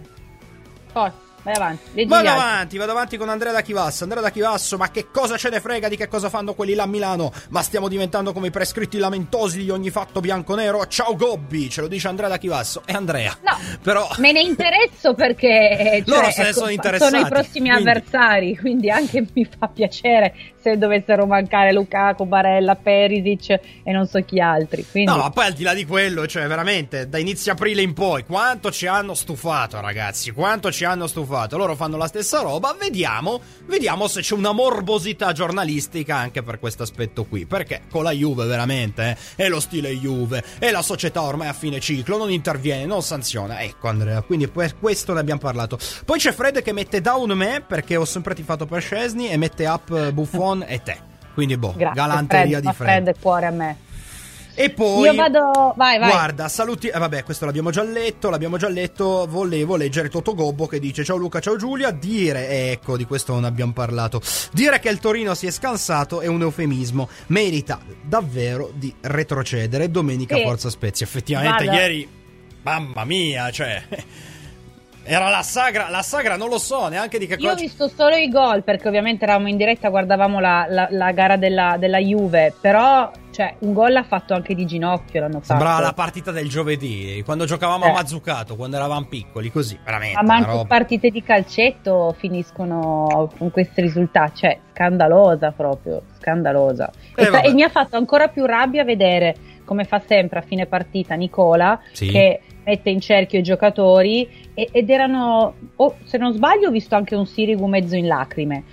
Vai avanti. Vado avanti con Andrea da Chivasso. Ma che cosa ce ne frega di che cosa fanno quelli là a Milano? Ma stiamo diventando come i prescritti lamentosi di ogni fatto bianconero. Ciao Gobbi, ce lo dice Andrea da Chivasso. E Andrea. No, però me ne interesso perché loro se ne sono interessati. Sono i prossimi avversari, quindi anche mi fa piacere se dovessero mancare Lukaku, Barella, Perisic e non so chi altri. Quindi... No, ma poi al di là di quello, cioè veramente da inizio aprile in poi, quanto ci hanno stufato, ragazzi, loro fanno la stessa roba. Vediamo se c'è una morbosità giornalistica anche per questo aspetto qui, perché con la Juve veramente è lo stile Juve, e la società ormai a fine ciclo non interviene, non sanziona. Ecco Andrea, quindi per questo ne abbiamo parlato. Poi c'è Fred che mette down me perché ho sempre tifato per Szczesny e mette up Buffon e te, quindi grazie, galanteria di Fred. Fred cuore a me. E poi io vado, vai. Guarda, saluti, vabbè, questo l'abbiamo già letto. Volevo leggere Toto Gobbo che dice: ciao Luca, ciao Giulia. Ecco, di questo non abbiamo parlato. Dire che il Torino si è scansato è un eufemismo, merita davvero di retrocedere. Domenica Forza Spezia. Effettivamente ieri, mamma mia, cioè era la sagra non lo so neanche di che cosa. Io ho visto solo i gol perché ovviamente eravamo in diretta, guardavamo la gara della Juve, però cioè un gol l'ha fatto anche di ginocchio, l'hanno fatto. Sembrava la partita del giovedì, quando giocavamo a Mazzucato, quando eravamo piccoli, così, veramente. Ma anche partite di calcetto finiscono con questi risultati, cioè scandalosa proprio, scandalosa. E mi ha fatto ancora più rabbia vedere, come fa sempre a fine partita Nicola, che mette in cerchio i giocatori ed erano, se non sbaglio ho visto anche un Sirigu mezzo in lacrime,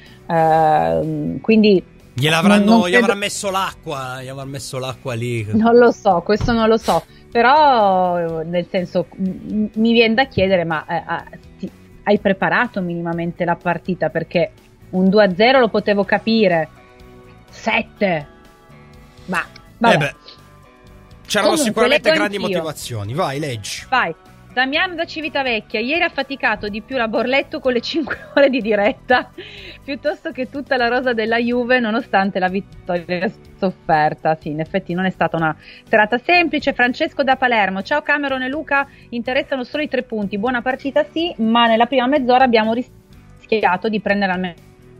quindi gli avrà messo l'acqua lì. Non lo so, questo non lo so, però nel senso mi viene da chiedere, ma hai preparato minimamente la partita? Perché un 2-0 lo potevo capire, 7 ma vabbè. C'erano sicuramente grandi motivazioni. Vai, leggi. Vai. Damiano da Civitavecchia: ieri ha faticato di più la Borletto con le 5 ore di diretta piuttosto che tutta la rosa della Juve, nonostante la vittoria sofferta. Sì, in effetti non è stata una serata semplice. Francesco da Palermo: ciao Cameron e Luca, interessano solo i 3 punti, buona partita sì, ma nella prima mezz'ora abbiamo rischiato di prendere almeno.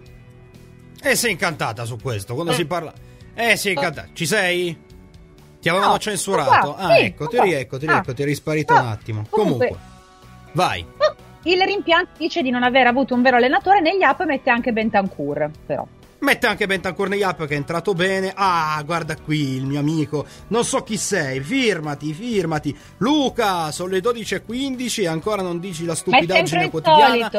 Sei incantata su questo quando si parla. Sei incantata. Ci sei? Ti avevano censurato? Ecco, ti è risparito un attimo. Comunque, vai. Il rimpianto dice di non aver avuto un vero allenatore. Negli app mette anche Bentancur, però. Mette anche Bentancur negli app, che è entrato bene. Guarda qui il mio amico, non so chi sei, firmati. Luca, sono le 12:15 e ancora non dici la stupidaggine quotidiana.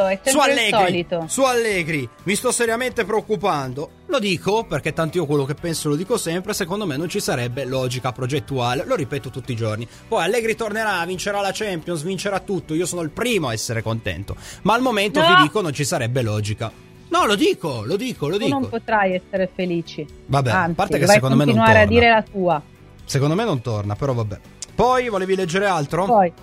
Su Allegri, mi sto seriamente preoccupando. Lo dico perché tanto io quello che penso lo dico sempre. Secondo me non ci sarebbe logica progettuale, lo ripeto tutti i giorni. Poi Allegri tornerà, vincerà la Champions, vincerà tutto, io sono il primo a essere contento, ma al momento vi dico non ci sarebbe logica. No, lo dico. Tu non potrai essere felici. Vabbè, anzi, a parte che secondo me non torna. Continuare a dire la tua. Secondo me non torna, però vabbè. Poi volevi leggere altro? Poi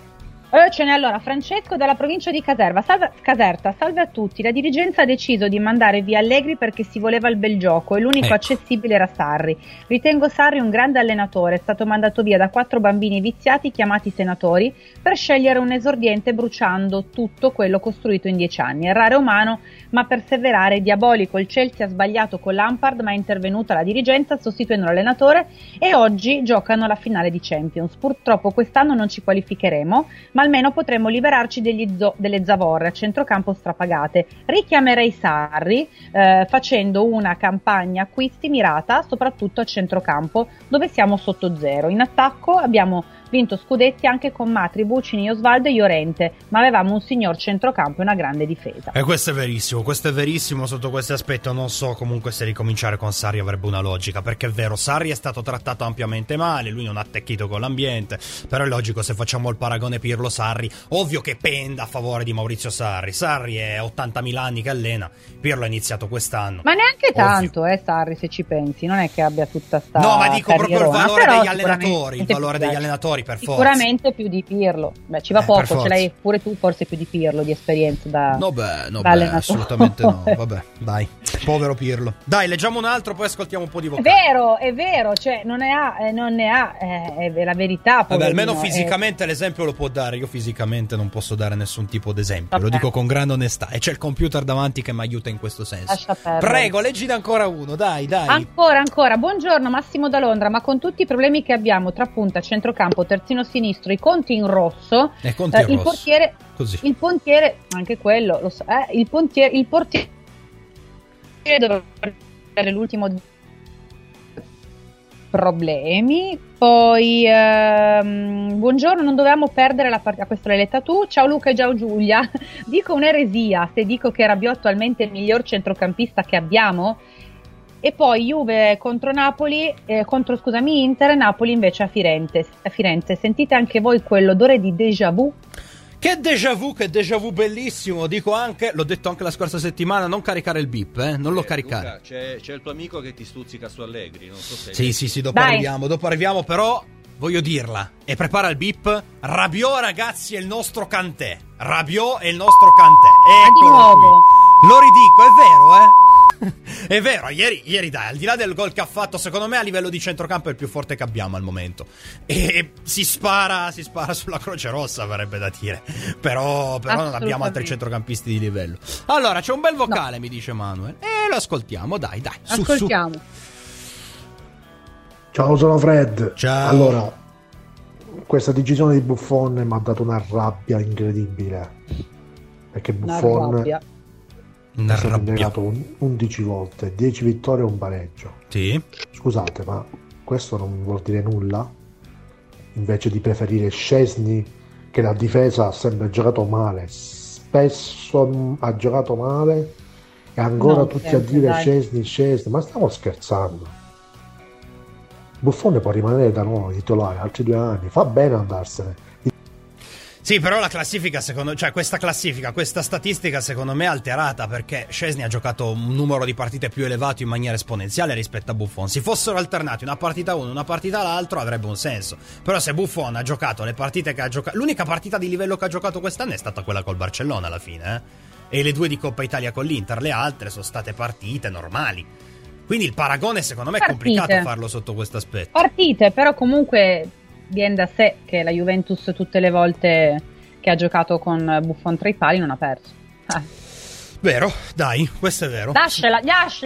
Ce n'è allora Francesco dalla provincia di Caserta, salve a tutti, la dirigenza ha deciso di mandare via Allegri perché si voleva il bel gioco e l'unico accessibile era Sarri. Ritengo Sarri un grande allenatore, è stato mandato via da 4 bambini viziati chiamati senatori per scegliere un esordiente bruciando tutto quello costruito in 10 anni. Errare umano ma perseverare, diabolico, il Chelsea ha sbagliato con Lampard ma è intervenuta la dirigenza sostituendo l'allenatore e oggi giocano la finale di Champions. Purtroppo quest'anno non ci qualificheremo, ma almeno potremmo liberarci delle zavorre a centrocampo strapagate. Richiamerei Sarri facendo una campagna acquisti mirata soprattutto a centrocampo dove siamo sotto 0. In attacco abbiamo vinto scudetti anche con Matri, Bucini, Osvaldo e Llorente, ma avevamo un signor centrocampo e una grande difesa. E questo è verissimo sotto questo aspetto. Non so comunque se ricominciare con Sarri avrebbe una logica, perché è vero, Sarri è stato trattato ampiamente male, lui non ha attecchito con l'ambiente, però è logico, se facciamo il paragone Pirlo-Sarri, ovvio che penda a favore di Maurizio Sarri. Sarri è 80.000 anni che allena, Pirlo ha iniziato quest'anno. Ma neanche tanto, Sarri, se ci pensi, non è che abbia tutta sta no, ma dico proprio il valore degli allenatori, per forza. Sicuramente più di Pirlo. Beh, ci va poco, ce l'hai pure tu, forse più di Pirlo di esperienza da allenatore. Assolutamente no. Vabbè, dai, povero Pirlo. Dai, leggiamo un altro, poi ascoltiamo un po' di vocale. È vero, cioè non ne ha, è la verità. Vabbè, almeno fisicamente l'esempio lo può dare. Io fisicamente non posso dare nessun tipo d'esempio, lo dico con grande onestà, e c'è il computer davanti che mi aiuta in questo senso. Prego, leggine ancora uno, dai. Ancora. Buongiorno, Massimo da Londra, ma con tutti i problemi che abbiamo tra punta, centrocampo, terzino sinistro, i conti in rosso, il portiere così. Il portiere, anche quello, lo so, il portiere dovrebbe avere l'ultimo problemi. Poi buongiorno, non dovevamo perdere la partita, questo l'hai letta tu. Ciao Luca e ciao Giulia. Dico un'eresia se dico che Rabiot attualmente è il miglior centrocampista che abbiamo. E poi Juve contro Napoli, Inter, Napoli invece a Firenze. Sentite anche voi quell'odore di déjà vu? Che déjà vu bellissimo. Dico anche, l'ho detto anche la scorsa settimana, non caricare il beep, non lo caricare. Luca, c'è il tuo amico che ti stuzzica su Allegri, non so se... Sì, dopo arriviamo, però voglio dirla, e prepara il beep. Rabiot, ragazzi, è il nostro Kanté. Eccolo qui. Lo ridico, è vero, È vero, ieri dai, al di là del gol che ha fatto, secondo me a livello di centrocampo è il più forte che abbiamo al momento. E si spara sulla Croce Rossa, avrebbe da dire. Però non abbiamo altri centrocampisti di livello. Allora, c'è un bel vocale, mi dice Manuel. E lo ascoltiamo, dai. Ascoltiamo. Su. Ciao, sono Fred. Ciao. Allora, questa decisione di Buffon mi ha dato una rabbia incredibile. Perché Buffon è stato indagato 11 volte, 10 vittorie e un pareggio. Sì. Scusate, ma questo non vuol dire nulla? Invece di preferire Szczesny, che la difesa ha sempre giocato male, spesso ha giocato male, e ancora tutti a dire Szczesny, ma stiamo scherzando? Buffon può rimanere da noi titolare altri 2 anni, fa bene andarsene. Sì, però la classifica, questa statistica secondo me è alterata, perché Szczesny ha giocato un numero di partite più elevato in maniera esponenziale rispetto a Buffon. Se fossero alternati una partita uno, una partita l'altro, avrebbe un senso. Però se Buffon ha giocato le partite che ha giocato, l'unica partita di livello che ha giocato quest'anno è stata quella col Barcellona alla fine, e le 2 di Coppa Italia con l'Inter, le altre sono state partite normali. Quindi il paragone secondo me è complicato farlo sotto questo aspetto. Partite, però comunque viene da sé che la Juventus tutte le volte che ha giocato con Buffon tra i pali non ha perso. Vero, dai, questo è vero. Lasciala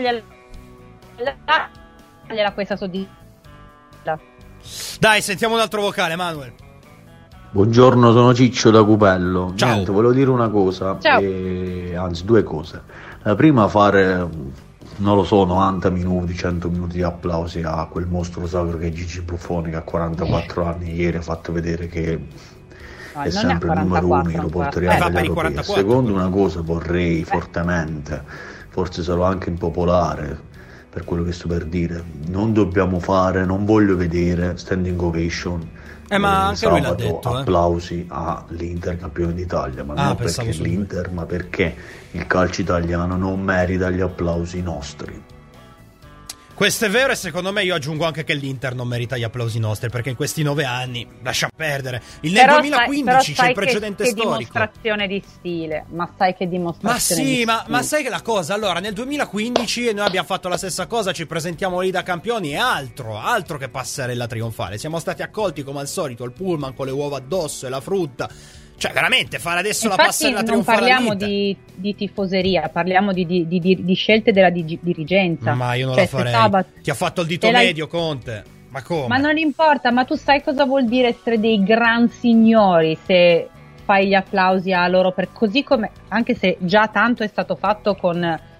questa soddisfazione. Dai, sentiamo un altro vocale, Manuel. Buongiorno, sono Ciccio da Cupello. Ciao. Niente, volevo dire una cosa, anzi 2 cose. La prima, fare, non lo so, 90 minuti, 100 minuti di applausi a quel mostro sacro che è Gigi Buffon, che ha 44 anni, ieri ha fatto vedere che è sempre il numero 1, che lo porterà agli europei. Secondo, una cosa vorrei fortemente, forse sarò anche impopolare per quello che sto per dire, non voglio vedere standing ovation ma anche sabato, lui l'ha detto, applausi all'Inter campione d'Italia, ma non perché l'Inter, ma perché il calcio italiano non merita gli applausi nostri. Questo è vero, e secondo me io aggiungo anche che l'Inter non merita gli applausi nostri, perché in questi 9 anni lascia perdere. Nel 2015 c'è il precedente storico. Che dimostrazione di stile, ma sai che dimostrazione di stile. Ma sai che la cosa, allora nel 2015 noi abbiamo fatto la stessa cosa, ci presentiamo lì da campioni, e altro che passerella trionfale. Siamo stati accolti come al solito, il pullman con le uova addosso e la frutta. Cioè, veramente, fare adesso la passerella trionfale. Non parliamo di tifoseria, parliamo di scelte della dirigenza. Ma io non la farei. Ti ha fatto il dito medio, Conte. Ma come? Ma non importa, ma tu sai cosa vuol dire essere dei gran signori se fai gli applausi a loro, così come, anche se già tanto è stato fatto con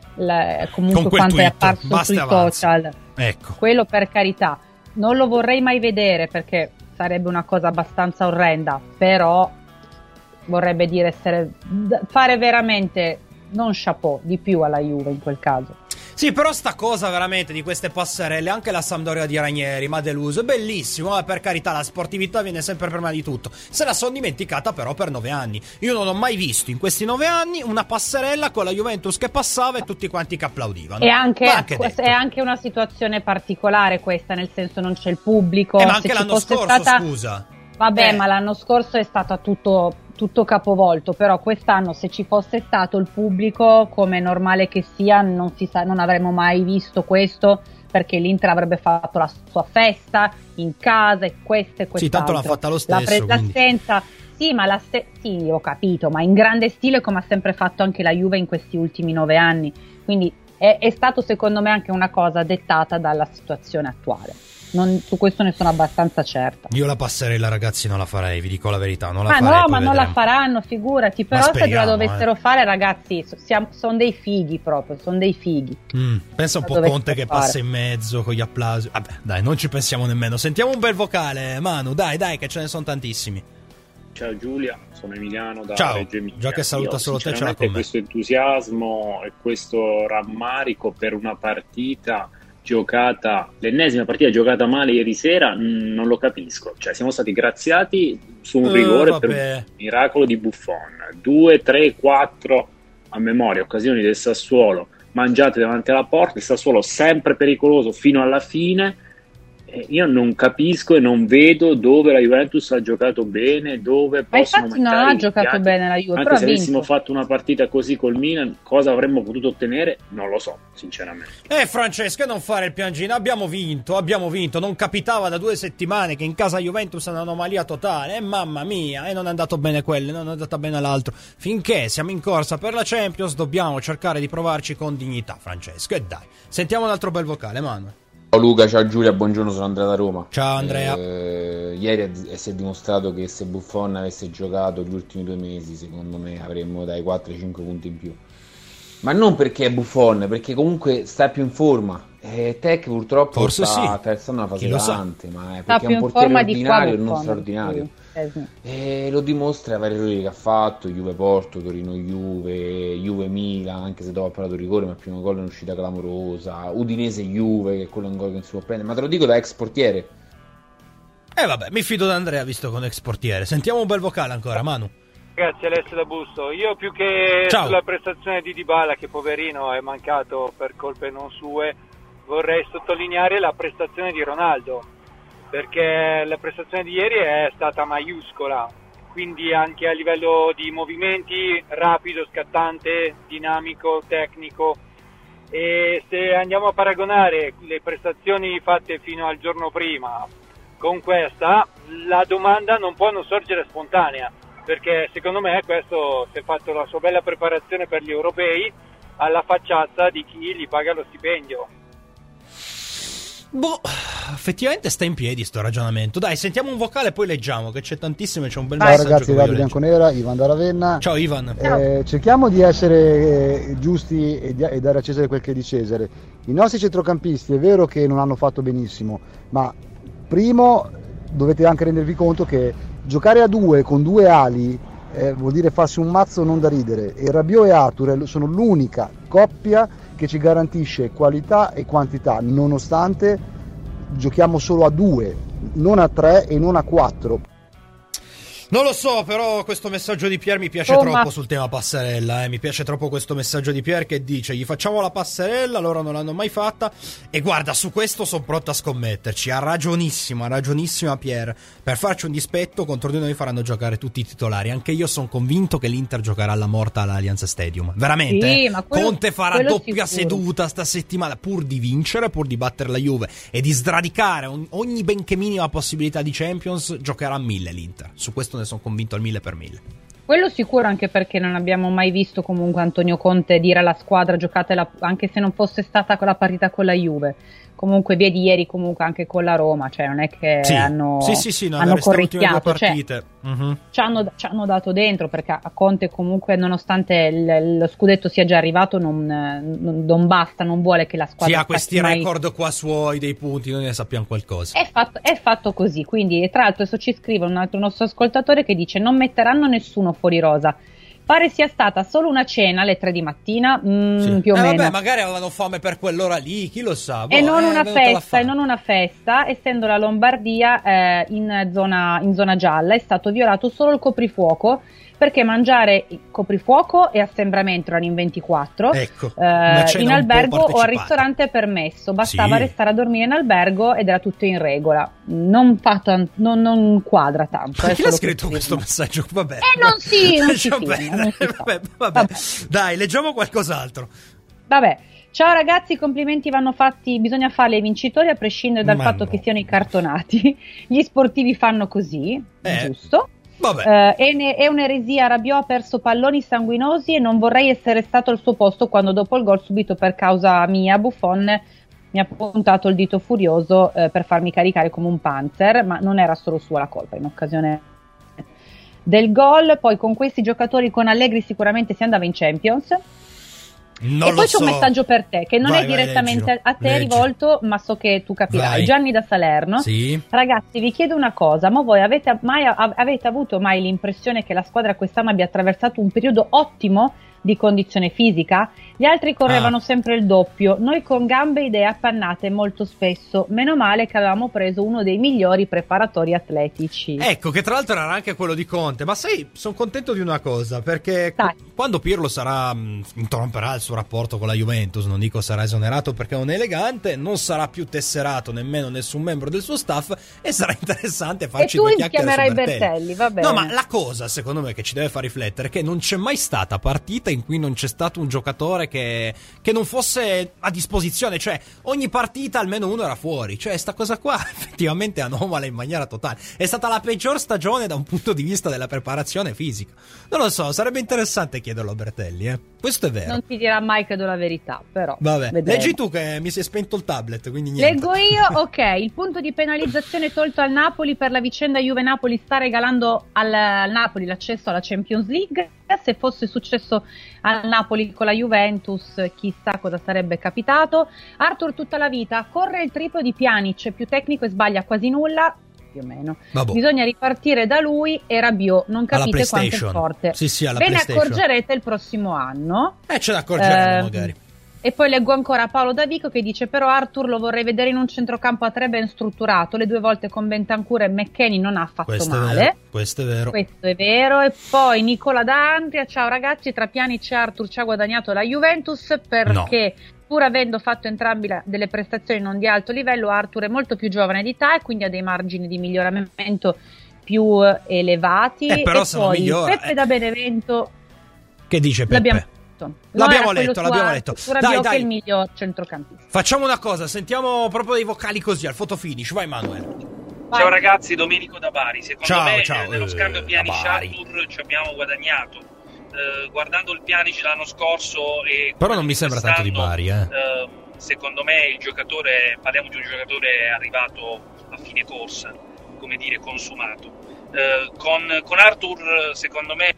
comunque quanto è apparso sui social. Ecco. Quello, per carità, non lo vorrei mai vedere, perché sarebbe una cosa abbastanza orrenda, però vorrebbe dire fare veramente non chapeau di più alla Juve in quel caso. Sì, però sta cosa veramente di queste passerelle, anche la Sampdoria di Ranieri mi ha deluso. È bellissimo, per carità, la sportività viene sempre prima di tutto. Se la sono dimenticata però per 9 anni. Io non ho mai visto in questi 9 anni una passerella con la Juventus che passava e tutti quanti che applaudivano. È anche una situazione particolare questa, nel senso non c'è il pubblico. Ma anche l'anno scorso, scusa. Vabbè, ma l'anno scorso è stato tutto capovolto, però quest'anno, se ci fosse stato il pubblico, come è normale che sia, non avremmo mai visto questo, perché l'Inter avrebbe fatto la sua festa in casa e questo e quest'altro. Sì, tanto l'ha fatta lo stesso. L'assenza, sì, sì, ho capito, ma in grande stile, come ha sempre fatto anche la Juve in questi ultimi 9 anni. Quindi è stato, secondo me, anche una cosa dettata dalla situazione attuale. Su questo ne sono abbastanza certa. Io la passerella, ragazzi, non la farei, vi dico la verità, non la farei. No, ma non la faranno, figurati. Però se la dovessero fare, ragazzi, sono dei fighi proprio, sono dei fighi. Pensa un po' Conte che passa in mezzo con gli applausi. Vabbè, dai, non ci pensiamo nemmeno. Sentiamo un bel vocale, Manu, dai, che ce ne sono tantissimi. Ciao Giulia, sono Emiliano da Ciao. Reggio Emilia. Già che saluta solo te, ce l'ha con me. Questo entusiasmo e questo rammarico per una partita giocata, l'ennesima partita giocata male ieri sera, non lo capisco. Cioè, siamo stati graziati su un rigore per un miracolo di Buffon, 2, 3, 4 a memoria occasioni del Sassuolo mangiate davanti alla porta, il Sassuolo sempre pericoloso fino alla fine. Io non capisco e non vedo dove la Juventus ha giocato bene, dove possono infatti non ha giocato bene la Juve, anche però se avessimo fatto una partita così col Milan, cosa avremmo potuto ottenere? Non lo so, sinceramente. Francesco, non fare il piangino, abbiamo vinto, non capitava da 2 settimane che in casa Juventus è un'anomalia totale, mamma mia, e non è andato bene quello, non è andata bene l'altro. Finché siamo in corsa per la Champions dobbiamo cercare di provarci con dignità, Francesco, e dai, sentiamo un altro bel vocale, Manuel. Ciao Luca, ciao Giulia, buongiorno, sono Andrea da Roma. Ciao Andrea. Ieri si è dimostrato che se Buffon avesse giocato gli ultimi 2 mesi, secondo me avremmo dai 4-5 punti in più. Ma non perché è Buffon, perché comunque sta più in forma. Tech purtroppo forse sta attraversando una fase pesante, ma è perché è un portiere ordinario e non straordinario. E lo dimostra i vari errori che ha fatto, Juve Porto, Torino Juve Milan, anche se dopo ha parlato rigore, ma il primo gol è un'uscita clamorosa, Udinese Juve, che quello è un gol che non si può prendere, ma te lo dico da ex portiere. Vabbè, mi fido da Andrea visto con ex portiere. Sentiamo un bel vocale ancora, Manu. Grazie, Alessio da Busto. Io più che sulla prestazione di Dybala, che poverino è mancato per colpe non sue, vorrei sottolineare la prestazione di Ronaldo, perché la prestazione di ieri è stata maiuscola, quindi anche a livello di movimenti, rapido, scattante, dinamico, tecnico. E se andiamo a paragonare le prestazioni fatte fino al giorno prima con questa, la domanda non può non sorgere spontanea, perché secondo me questo si è fatto la sua bella preparazione per gli europei alla facciata di chi gli paga lo stipendio. Effettivamente sta in piedi sto ragionamento. Dai, sentiamo un vocale e poi leggiamo, che c'è tantissimo e c'è un bel messaggio. Ciao ragazzi, Radio Bianconera, Ivan da Ravenna. Ciao Ivan. Cerchiamo di essere giusti e dare a Cesare quel che è di Cesare. I nostri centrocampisti è vero che non hanno fatto benissimo, ma primo dovete anche rendervi conto che giocare a 2 con 2 ali vuol dire farsi un mazzo non da ridere, e Rabiot e Arthur sono l'unica coppia che ci garantisce qualità e quantità, nonostante giochiamo solo a 2, non a 3 e non a 4. Non lo so, però questo messaggio di Pier mi piace troppo sul tema passerella, mi piace troppo questo messaggio di Pier che dice: gli facciamo la passerella, loro non l'hanno mai fatta, e guarda, su questo sono pronto a scommetterci. Ha ragionissima Pier. Per farci un dispetto, contro di noi faranno giocare tutti i titolari. Anche io sono convinto che l'Inter giocherà alla morta all'Allianz Stadium, veramente. Sì, ma Conte farà doppia seduta sta settimana pur di vincere, pur di battere la Juve e di sradicare ogni benché minima possibilità di Champions. Giocherà a 1000 l'Inter, su questo ne sono convinto al 1000 per 1000. Quello sicuro, anche perché non abbiamo mai visto comunque Antonio Conte dire alla squadra giocatela, anche se non fosse stata quella partita con la Juve. Comunque via di ieri, comunque anche con la Roma, cioè non è che hanno corricchiato, cioè, ci hanno dato dentro, perché a Conte comunque, nonostante lo scudetto sia già arrivato, non basta, non vuole che la squadra ha questi record qua suoi dei punti, noi ne sappiamo qualcosa. È fatto così, quindi tra l'altro adesso ci scrive un altro nostro ascoltatore che dice: non metteranno nessuno fuori rosa. Pare sia stata solo una cena alle 3 di mattina, più o meno. Vabbè, magari avevano fame per quell'ora lì, chi lo sa. E non una festa, essendo la Lombardia in zona gialla, è stato violato solo il coprifuoco, perché mangiare coprifuoco e assembramento erano in 24, ecco, in albergo o al ristorante è permesso, bastava restare a dormire in albergo ed era tutto in regola. Non quadra tanto. Chi l'ha scritto questo messaggio? Vabbè. Non si vabbè. Dai, leggiamo qualcos'altro. Vabbè. Ciao ragazzi, i complimenti vanno fatti, bisogna farli ai vincitori a prescindere dal fatto che siano incartonati. Gli sportivi fanno così, giusto? È un'eresia. Rabiot ha perso palloni sanguinosi e non vorrei essere stato al suo posto quando dopo il gol subito per causa mia Buffon mi ha puntato il dito furioso per farmi caricare come un panzer, ma non era solo sua la colpa in occasione del gol. Poi con questi giocatori, con Allegri sicuramente si andava in Champions. E poi c'è un messaggio per te che non è direttamente a te rivolto, ma so che tu capirai. Vai. Gianni da Salerno. Sì. Ragazzi, vi chiedo una cosa: ma voi avete avuto mai l'impressione che la squadra quest'anno abbia attraversato un periodo ottimo di condizione fisica? Gli altri correvano sempre il doppio, noi con gambe e idee appannate molto spesso. Meno male che avevamo preso uno dei migliori preparatori atletici. Ecco, che tra l'altro era anche quello di Conte. Ma sai, sono contento di una cosa, perché quando Pirlo interromperà il suo rapporto con la Juventus, non dico sarà esonerato perché non è elegante, non sarà più tesserato nemmeno nessun membro del suo staff, e sarà interessante farci due chiacchiere su Bertelli. Bertelli, va bene. No, ma la cosa secondo me che ci deve far riflettere è che non c'è mai stata partita in cui non c'è stato un giocatore che non fosse a disposizione, cioè ogni partita almeno uno era fuori, cioè sta cosa qua effettivamente è anomala in maniera totale. È stata la peggior stagione da un punto di vista della preparazione fisica. Non lo so, sarebbe interessante chiederlo a Bertelli, questo è vero. Non ti dirà mai credo la verità, però vabbè, vedremo. Leggi tu che mi si è spento il tablet, quindi niente. Leggo io, ok. Il punto di penalizzazione tolto al Napoli per la vicenda Juve-Napoli sta regalando al Napoli l'accesso alla Champions League. Se fosse successo al Napoli con la Juventus, chissà cosa sarebbe capitato. Arthur tutta la vita corre il triplo di Pjanic, più tecnico e sbaglia quasi nulla, più o meno. Bisogna ripartire da lui e Rabiot, non capite quanto è forte. Sì, alla Ve ne PlayStation. Accorgerete il prossimo anno. Ce ne accorgeremo magari. E poi leggo ancora Paolo Davico che dice: però Arthur lo vorrei vedere in un centrocampo a 3 ben strutturato, le 2 volte con Bentancur e McKennie non ha fatto male. Questo è vero. E poi Nicola D'Andria: ciao ragazzi, tra Pjanic e Arthur ci ha guadagnato la Juventus perché pur avendo fatto entrambi delle prestazioni non di alto livello, Arthur è molto più giovane di età e quindi ha dei margini di miglioramento più elevati. Però e poi migliora, Peppe da Benevento, che dice Peppe? L'abbiamo letto. Dai. Che è il miglior centrocampista. Facciamo una cosa, sentiamo proprio dei vocali così al photo finish. Vai Manuel. Ciao ragazzi, Domenico da Bari. Secondo me nello scambio Pjanic-Arthur ci abbiamo guadagnato. Guardando il Pjanic l'anno scorso e però non mi sembra tanto di Bari, secondo me il giocatore, parliamo di un giocatore arrivato a fine corsa, come dire, consumato. Con Arthur secondo me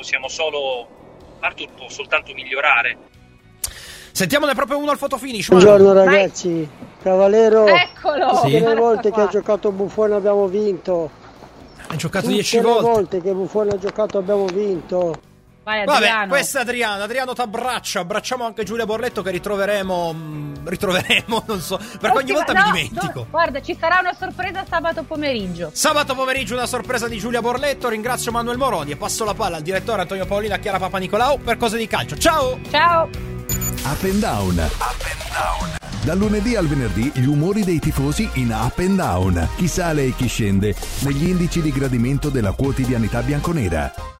Arthur può soltanto migliorare. Sentiamone proprio uno al photo finish. Buongiorno ragazzi, Cavallero. Eccolo. Tutte le volte che ha giocato Buffon abbiamo vinto. Ha giocato 10 volte. Tutte le volte che Buffon ha giocato abbiamo vinto. Vai, Adriano. Vabbè, questo è Adriano t'abbraccia, abbracciamo anche Giulia Borletto che ritroveremo, non so, perché ogni volta mi dimentico. Guarda, ci sarà una sorpresa sabato pomeriggio. Sabato pomeriggio una sorpresa di Giulia Borletto, ringrazio Manuel Moroni e passo la palla al direttore Antonio Paolino e a Chiara Papanicolau per Cose di Calcio. Ciao! Ciao! Up and Down. Dal lunedì al venerdì gli umori dei tifosi in Up and Down. Chi sale e chi scende negli indici di gradimento della quotidianità bianconera.